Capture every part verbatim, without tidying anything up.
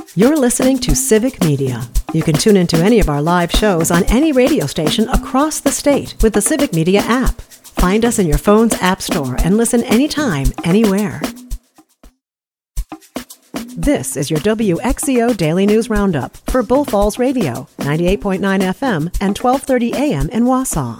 You're listening to Civic Media. You can tune into any of our live shows on any radio station across the state with the Civic Media app. Find us in your phone's app store and listen anytime, anywhere. This is your W X C O Daily News Roundup for Bull Falls Radio, ninety-eight point nine F M and twelve thirty A M in Wausau.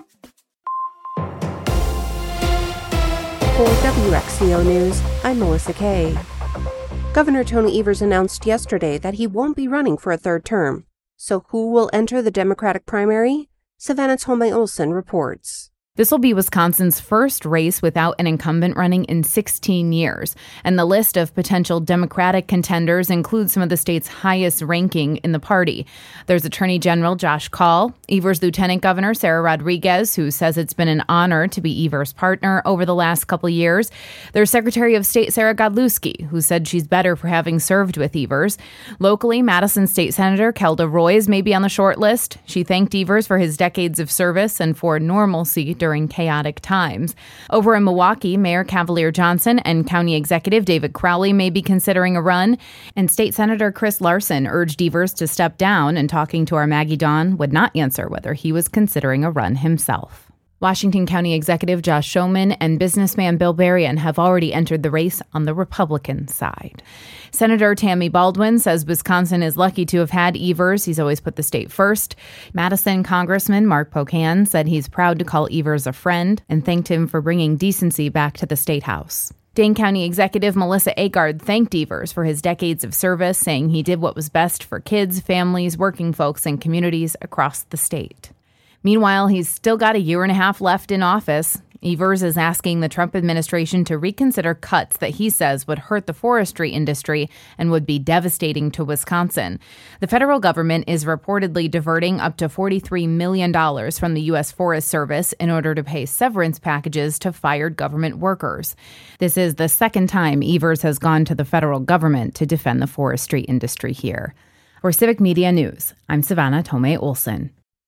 For W X C O News, I'm Melissa Kay. Governor Tony Evers announced yesterday that he won't be running for a third term. So who will enter the Democratic primary? Savannah Tomei Olson reports. This will be Wisconsin's first race without an incumbent running in sixteen years, and the list of potential Democratic contenders includes some of the state's highest ranking in the party. There's Attorney General Josh Kaul, Evers' Lieutenant Governor Sarah Rodriguez, who says it's been an honor to be Evers' partner over the last couple years. There's Secretary of State Sarah Godlewski, who said she's better for having served with Evers. Locally, Madison State Senator Kelda Roys may be on the short list. She thanked Evers for his decades of service and for normalcy during chaotic times. Over in Milwaukee, Mayor Cavalier Johnson and County Executive David Crowley may be considering a run, and State Senator Chris Larson urged Evers to step down, and talking to our Maggie Dawn would not answer whether he was considering a run himself. Washington County Executive Josh Schoeman and businessman Bill Berrien have already entered the race on the Republican side. Senator Tammy Baldwin says Wisconsin is lucky to have had Evers. He's always put the state first. Madison Congressman Mark Pocan said he's proud to call Evers a friend and thanked him for bringing decency back to the State House. Dane County Executive Melissa Agard thanked Evers for his decades of service, saying he did what was best for kids, families, working folks, and communities across the state. Meanwhile, he's still got a year and a half left in office. Evers is asking the Trump administration to reconsider cuts that he says would hurt the forestry industry and would be devastating to Wisconsin. The federal government is reportedly diverting up to forty-three million dollars from the U S Forest Service in order to pay severance packages to fired government workers. This is the second time Evers has gone to the federal government to defend the forestry industry here. For Civic Media News, I'm Savannah Tomei Olson.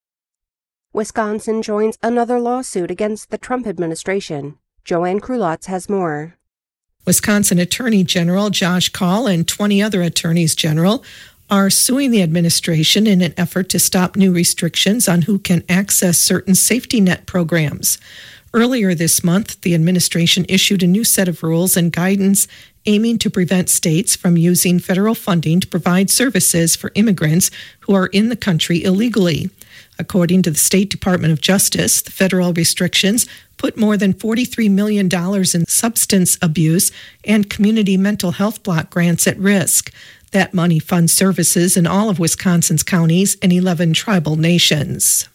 Wisconsin joins another lawsuit against the Trump administration. Joanne Krulotz has more. Wisconsin Attorney General Josh Kaul and twenty other attorneys general are suing the administration in an effort to stop new restrictions on who can access certain safety net programs. Earlier this month, the administration issued a new set of rules and guidance aiming to prevent states from using federal funding to provide services for immigrants who are in the country illegally. According to the State Department of Justice, the federal restrictions put more than forty-three million dollars in substance abuse and community mental health block grants at risk. That money funds services in all of Wisconsin's counties and eleven tribal nations.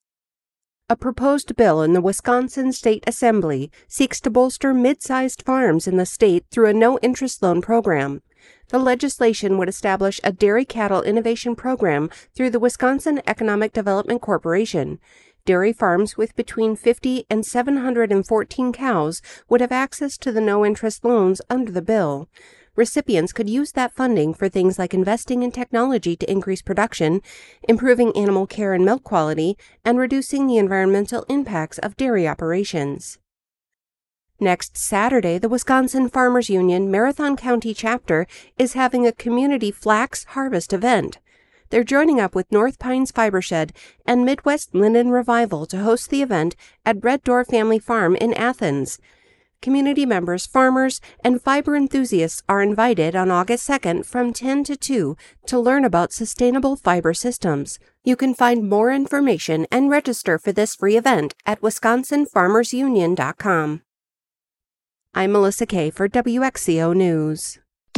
A proposed bill in the Wisconsin State Assembly seeks to bolster mid-sized farms in the state through a no-interest loan program. The legislation would establish a dairy cattle innovation program through the Wisconsin Economic Development Corporation. Dairy farms with between fifty and seven hundred fourteen cows would have access to the no-interest loans under the bill. Recipients could use that funding for things like investing in technology to increase production, improving animal care and milk quality, and reducing the environmental impacts of dairy operations. Next Saturday, the Wisconsin Farmers Union Marathon County chapter is having a community flax harvest event. They're joining up with North Pines Fiber Shed and Midwest Linden Revival to host the event at Red Door Family Farm in Athens. Community members, farmers, and fiber enthusiasts are invited on August second from ten to two to learn about sustainable fiber systems. You can find more information and register for this free event at wisconsin farmers union dot com. I'm Melissa Kay for W X C O News.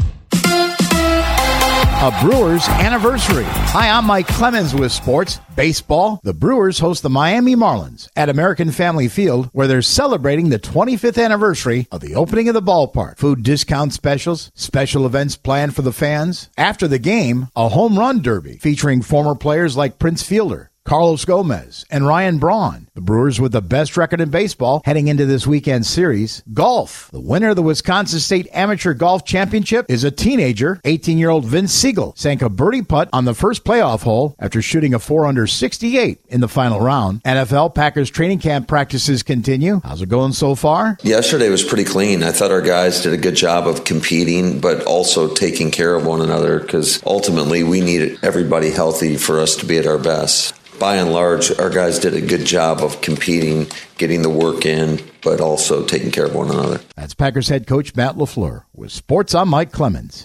A Brewers anniversary. Hi, I'm Mike Clemens with sports. Baseball. The Brewers host the Miami Marlins at American Family Field, where they're celebrating the twenty-fifth anniversary of the opening of the ballpark. Food discount specials, special events planned for the fans. After the game, a home run derby featuring former players like Prince Fielder, Carlos Gomez, and Ryan Braun. The Brewers with the best record in baseball heading into this weekend's series. Golf. The winner of the Wisconsin State Amateur Golf Championship is a teenager. eighteen-year-old Vince Siegel sank a birdie putt on the first playoff hole after shooting a four under sixty-eight in the final round. N F L Packers training camp practices continue. How's it going so far? Yesterday was pretty clean. I thought our guys did a good job of competing, but also taking care of one another, because ultimately we need everybody healthy for us to be at our best. By and large, our guys did a good job of competing, getting the work in, but also taking care of one another. That's Packers head coach Matt LaFleur. With sports, I'm Mike Clemens.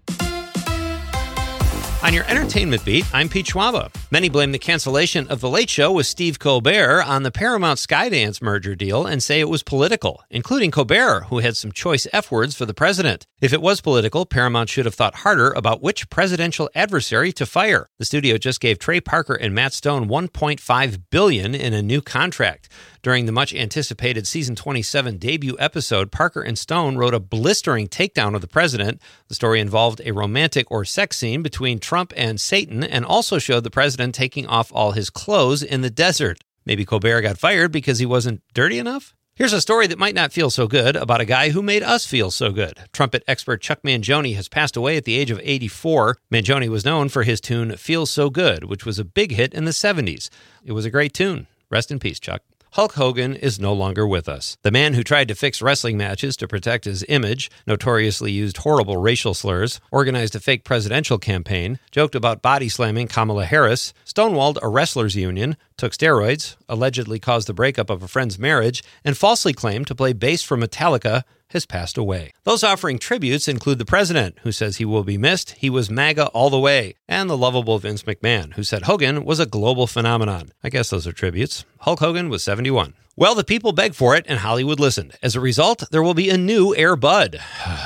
On your entertainment beat, I'm Pete Schwaba. Many blame the cancellation of The Late Show with Steve Colbert on the Paramount Skydance merger deal and say it was political, including Colbert, who had some choice F-words for the president. If it was political, Paramount should have thought harder about which presidential adversary to fire. The studio just gave Trey Parker and Matt Stone one point five billion dollars in a new contract. During the much-anticipated Season twenty-seven debut episode, Parker and Stone wrote a blistering takedown of the president. The story involved a romantic or sex scene between Trump and Satan and also showed the president taking off all his clothes in the desert. Maybe Colbert got fired because he wasn't dirty enough? Here's a story that might not feel so good about a guy who made us feel so good. Trumpet expert Chuck Mangione has passed away at the age of eighty-four. Mangione was known for his tune Feels So Good, which was a big hit in the seventies. It was a great tune. Rest in peace, Chuck. Hulk Hogan is no longer with us. The man who tried to fix wrestling matches to protect his image, notoriously used horrible racial slurs, organized a fake presidential campaign, joked about body slamming Kamala Harris, stonewalled a wrestlers' union, took steroids, allegedly caused the breakup of a friend's marriage, and falsely claimed to play bass for Metallica, has passed away. Those offering tributes include the president, who says he will be missed, he was MAGA all the way, and the lovable Vince McMahon, who said Hogan was a global phenomenon. I guess those are tributes. Hulk Hogan was seventy-one. Well, the people begged for it, and Hollywood listened. As a result, there will be a new Air Bud.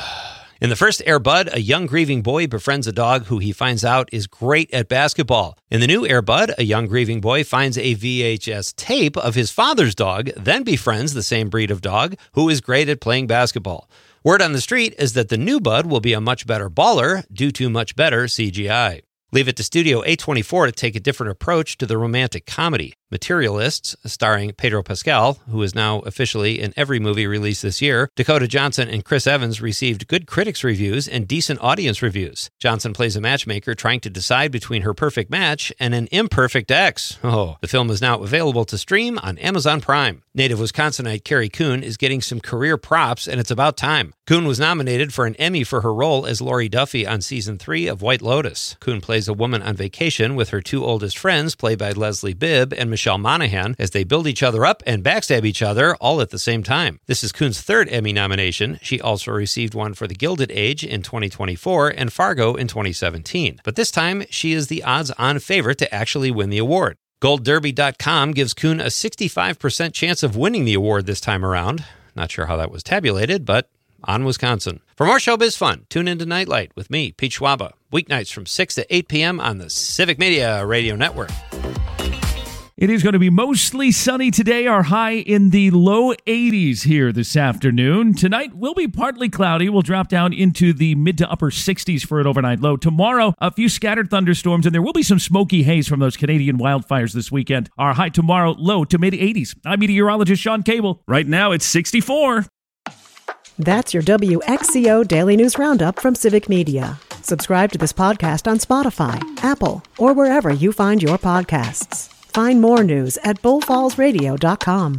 In the first Air Bud, a young grieving boy befriends a dog who he finds out is great at basketball. In the new Air Bud, a young grieving boy finds a V H S tape of his father's dog, then befriends the same breed of dog who is great at playing basketball. Word on the street is that the new Bud will be a much better baller due to much better C G I. Leave it to Studio A twenty-four to take a different approach to the romantic comedy. Materialists, starring Pedro Pascal, who is now officially in every movie released this year, Dakota Johnson and Chris Evans received good critics' reviews and decent audience reviews. Johnson plays a matchmaker trying to decide between her perfect match and an imperfect ex. Oh, the film is now available to stream on Amazon Prime. Native Wisconsinite Carrie Coon is getting some career props, and it's about time. Coon was nominated for an Emmy for her role as Lori Duffy on Season three of White Lotus. Coon plays a woman on vacation with her two oldest friends, played by Leslie Bibb and Michelle Monaghan, as they build each other up and backstab each other all at the same time. This is Coon's third Emmy nomination. She also received one for The Gilded Age in twenty twenty-four and Fargo in twenty seventeen. But this time, she is the odds-on favorite to actually win the award. Gold Derby dot com gives Coon a sixty-five percent chance of winning the award this time around. Not sure how that was tabulated, but on Wisconsin. For more showbiz fun, tune into Nightlight with me, Pete Schwaba, weeknights from six to eight p.m. on the Civic Media Radio Network. It is going to be mostly sunny today, our high in the low eighties here this afternoon. Tonight will be partly cloudy. We'll drop down into the mid to upper sixties for an overnight low. Tomorrow, a few scattered thunderstorms, and there will be some smoky haze from those Canadian wildfires this weekend. Our high tomorrow, low to mid eighties. I'm meteorologist Sean Cable. Right now, it's sixty-four. That's your W X C O Daily News Roundup from Civic Media. Subscribe to this podcast on Spotify, Apple, or wherever you find your podcasts. Find more news at bull falls radio dot com.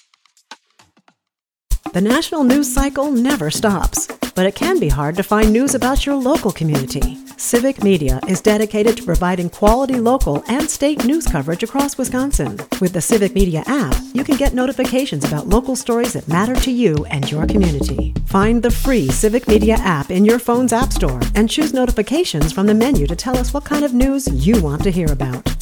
The national news cycle never stops, but it can be hard to find news about your local community. Civic Media is dedicated to providing quality local and state news coverage across Wisconsin. With the Civic Media app, you can get notifications about local stories that matter to you and your community. Find the free Civic Media app in your phone's app store and choose notifications from the menu to tell us what kind of news you want to hear about.